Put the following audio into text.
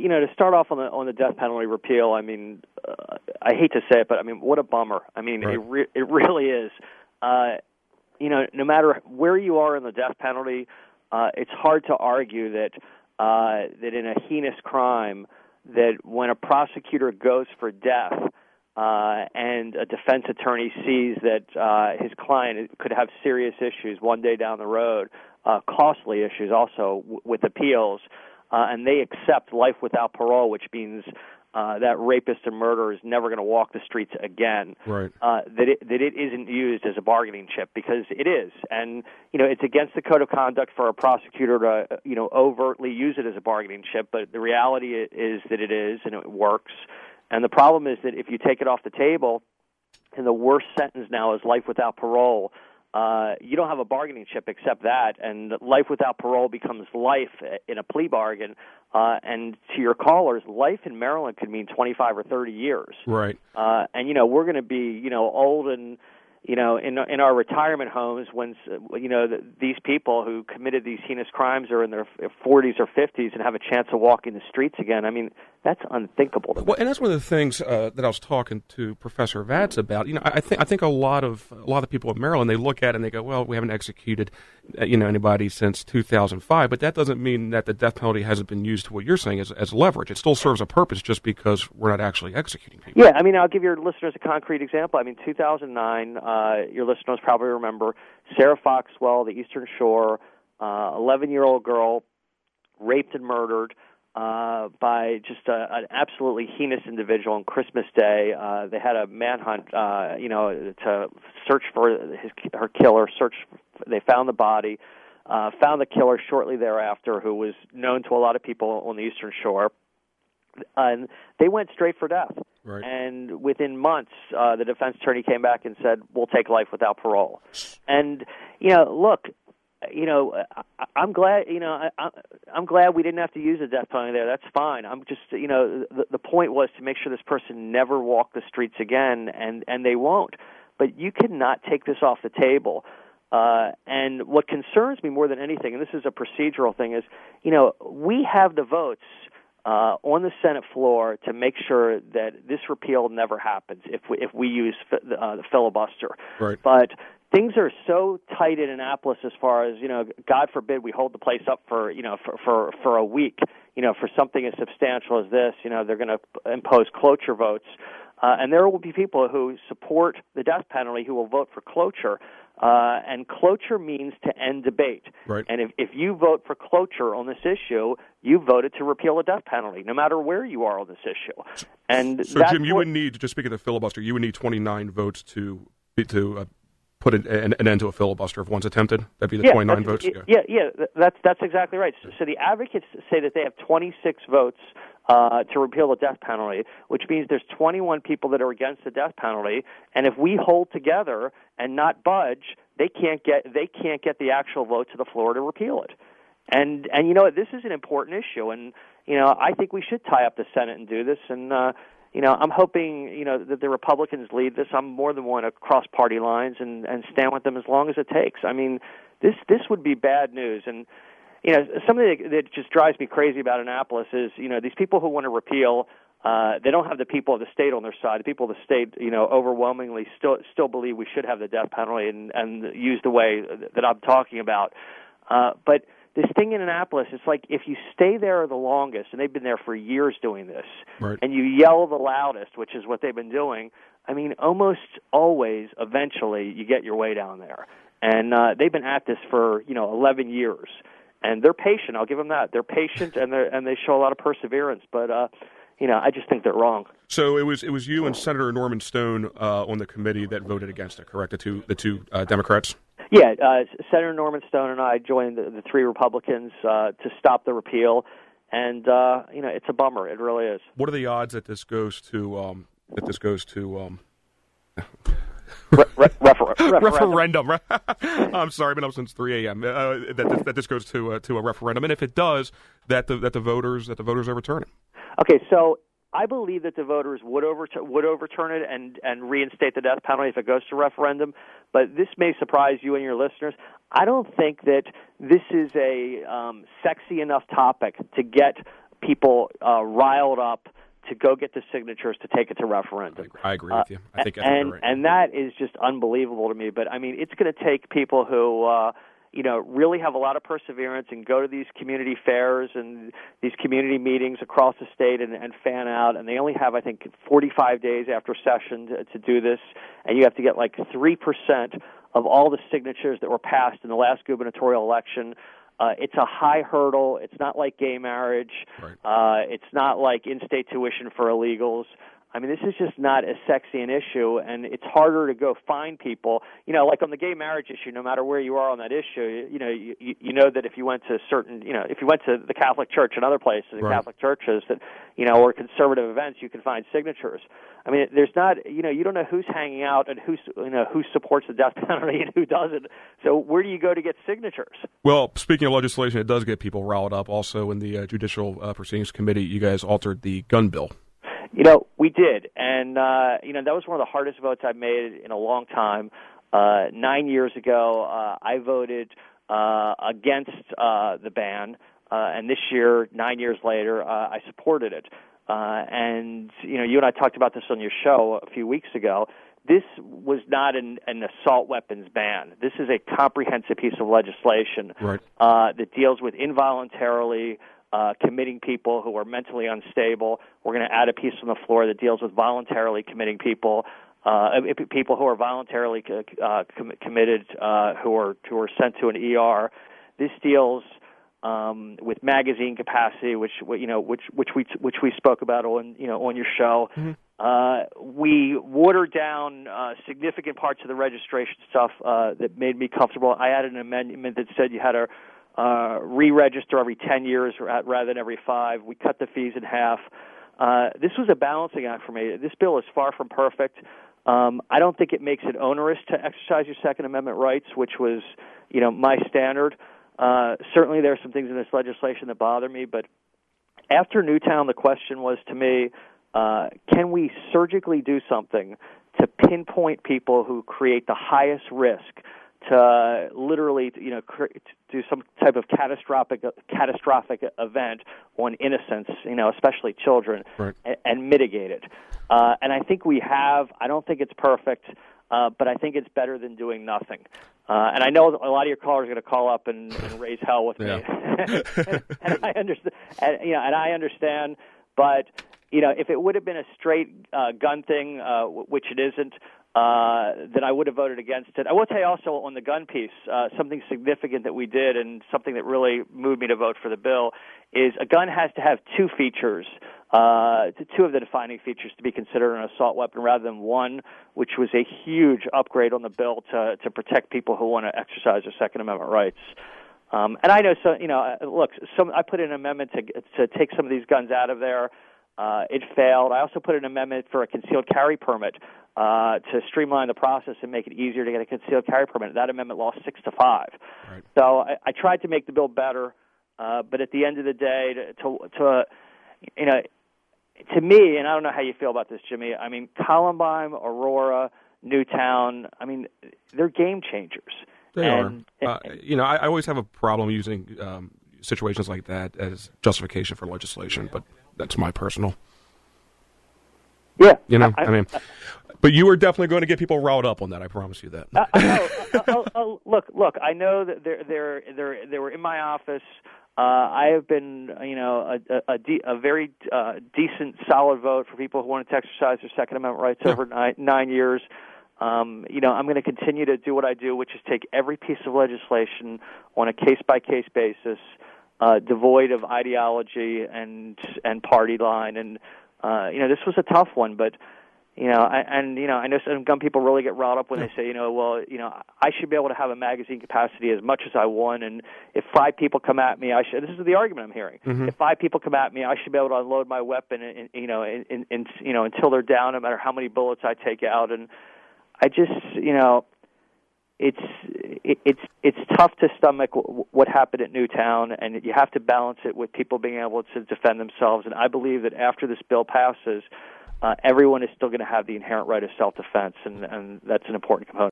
to start off on the death penalty repeal, I mean, I hate to say it, but I mean, what a bummer. I mean, right. it really is. No matter where you are in the death penalty, it's hard to argue that in a heinous crime, that when a prosecutor goes for death and a defense attorney sees that his client could have serious issues one day down the road, costly issues also with appeals, and they accept life without parole, which means that rapist and murderer is never going to walk the streets again. Right. That it isn't used as a bargaining chip, because it is, and it's against the code of conduct for a prosecutor to overtly use it as a bargaining chip. But the reality is that it is, and it works. And the problem is that if you take it off the table, and the worst sentence now is life without parole, you don't have a bargaining chip except that, and life without parole becomes life in a plea bargain. And to your callers, life in Maryland could mean 25 or 30 years. Right. And we're going to be old and in our retirement homes when these people who committed these heinous crimes are in their 40s or 50s and have a chance of walking the streets again. I mean, that's unthinkable to me. Well, and that's one of the things that I was talking to Professor Vatz about. I think a lot of people in Maryland, they look at it and they go, well, we haven't executed anybody since 2005, but that doesn't mean that the death penalty hasn't been used to what you're saying as leverage. It still serves a purpose just because we're not actually executing people. Yeah, I mean, I'll give your listeners a concrete example. I mean, 2009, your listeners probably remember Sarah Foxwell, the Eastern Shore, 11-year-old girl, raped and murdered by just an absolutely heinous individual on Christmas Day. They had a manhunt, to search for her killer. They found the body, found the killer shortly thereafter, who was known to a lot of people on the Eastern Shore, and they went straight for death. Right. And within months, the defense attorney came back and said, "We'll take life without parole." And look. I'm glad. I'm glad we didn't have to use a death penalty there. That's fine. I'm just, the point was to make sure this person never walked the streets again, and they won't. But you cannot take this off the table. And what concerns me more than anything, and this is a procedural thing, is we have the votes on the Senate floor to make sure that this repeal never happens if we use the filibuster. Right. But things are so tight in Annapolis as far as, God forbid we hold the place up for a week, for something as substantial as this. They're going to impose cloture votes. And there will be people who support the death penalty who will vote for cloture. And cloture means to end debate. Right. And if you vote for cloture on this issue, you voted to repeal the death penalty, no matter where you are on this issue. And so Jim, you would need, just speaking of filibuster, you would need 29 votes to put an end to a filibuster if one's attempted. That'd be the 29 votes. Yeah, that's exactly right. So the advocates say that they have 26 votes to repeal the death penalty, which means there's 21 people that are against the death penalty, and if we hold together and not budge, they can't get the actual vote to the floor to repeal it. And this is an important issue, and I think we should tie up the Senate and do this. And I'm hoping that the Republicans lead this. I'm more than willing to cross party lines and stand with them as long as it takes. I mean, this would be bad news. And something that just drives me crazy about Annapolis is, these people who want to repeal, they don't have the people of the state on their side. The people of the state, overwhelmingly still believe we should have the death penalty and use the way that I'm talking about. But this thing in Annapolis, it's like if you stay there the longest, and they've been there for years doing this, right, and you yell the loudest, which is what they've been doing, I mean, almost always, eventually, you get your way down there. And they've been at this for, 11 years. And they're patient. I'll give them that. They're patient, and they show a lot of perseverance. But I just think they're wrong. So it was you and Senator Norman Stone on the committee that voted against it, correct? The two Democrats. Yeah, Senator Norman Stone and I joined the three Republicans to stop the repeal, and it's a bummer. It really is. What are the odds that this goes to referendum? I'm sorry, I've been up since 3 a.m. That this goes to a referendum, and if it does, that the voters overturn it. Okay, so I believe that the voters would overturn it and reinstate the death penalty if it goes to referendum. But this may surprise you and your listeners. I don't think that this is a sexy enough topic to get people riled up to go get the signatures to take it to referendum. I agree with you. I think that's right. And that is just unbelievable to me. But, I mean, it's going to take people who, really have a lot of perseverance and go to these community fairs and these community meetings across the state and fan out. And they only have, I think, 45 days after session to do this. And you have to get like 3% of all the signatures that were passed in the last gubernatorial election. It's a high hurdle. It's not like gay marriage. Right. It's not like in-state tuition for illegals. I mean, this is just not as sexy an issue, and it's harder to go find people. Like on the gay marriage issue, no matter where you are on that issue, you know that if you went to if you went to the Catholic Church and other places, right. Catholic churches that, or conservative events, you can find signatures. I mean, there's not, you don't know who's hanging out and who supports the death penalty and who doesn't. So where do you go to get signatures? Well, speaking of legislation, it does get people riled up. Also, in the Judicial Proceedings Committee, you guys altered the gun bill. We did, and that was one of the hardest votes I've made in a long time. 9 years ago, I voted against the ban, and this year, 9 years later, I supported it. And you and I talked about this on your show a few weeks ago. This was not an assault weapons ban. This is a comprehensive piece of legislation right. That deals with involuntarily committing people who are mentally unstable. We're going to add a piece on the floor that deals with voluntarily committing people, people who are voluntarily committed, who are sent to an ER. This deals with magazine capacity, which we spoke about on your show. Mm-hmm. We watered down significant parts of the registration stuff that made me comfortable. I added an amendment that said you had to re-register every 10 years rather than every 5. We cut the fees in half. This was a balancing act for me. This bill is far from perfect. I don't think it makes it onerous to exercise your Second Amendment rights, which was, my standard. Certainly there are some things in this legislation that bother me, but after Newtown, the question was to me, can we surgically do something to pinpoint people who create the highest risk to literally, do some type of catastrophic event on innocents, especially children, right. and mitigate it. And I think we have. I don't think it's perfect, but I think it's better than doing nothing. And I know a lot of your callers are going to call up and raise hell with me, and I understand. And I understand, but if it would have been a straight gun thing, which it isn't. That I would have voted against it. I will tell you also on the gun piece, something significant that we did and something that really moved me to vote for the bill is a gun has to have two features, two of the defining features to be considered an assault weapon rather than one, which was a huge upgrade on the bill to protect people who want to exercise their Second Amendment rights. And I know, I put in an amendment to take some of these guns out of there. It failed. I also put an amendment for a concealed carry permit to streamline the process and make it easier to get a concealed carry permit. That amendment lost 6-5. Right. So I tried to make the bill better, but at the end of the day, to me, and I don't know how you feel about this, Jimmy. I mean, Columbine, Aurora, Newtown. I mean, they're game changers. They are. I always have a problem using situations like that as justification for legislation, but that's my personal. Yeah, but you were definitely going to get people riled up on that. I promise you that. Look. I know that they were in my office. I have been, a very decent, solid vote for people who wanted to exercise their Second Amendment rights over 9 years. I'm going to continue to do what I do, which is take every piece of legislation on a case-by-case basis, devoid of ideology and party line. And this was a tough one, but I know some gun people really get riled up when they say, I should be able to have a magazine capacity as much as I want, and if 5 people come at me, I should. This is the argument I'm hearing. Mm-hmm. If 5 people come at me, I should be able to unload my weapon, until they're down, no matter how many bullets I take out. And I just, it's tough to stomach what happened at Newtown, and you have to balance it with people being able to defend themselves. And I believe that after this bill passes, everyone is still going to have the inherent right of self-defense, and that's an important component.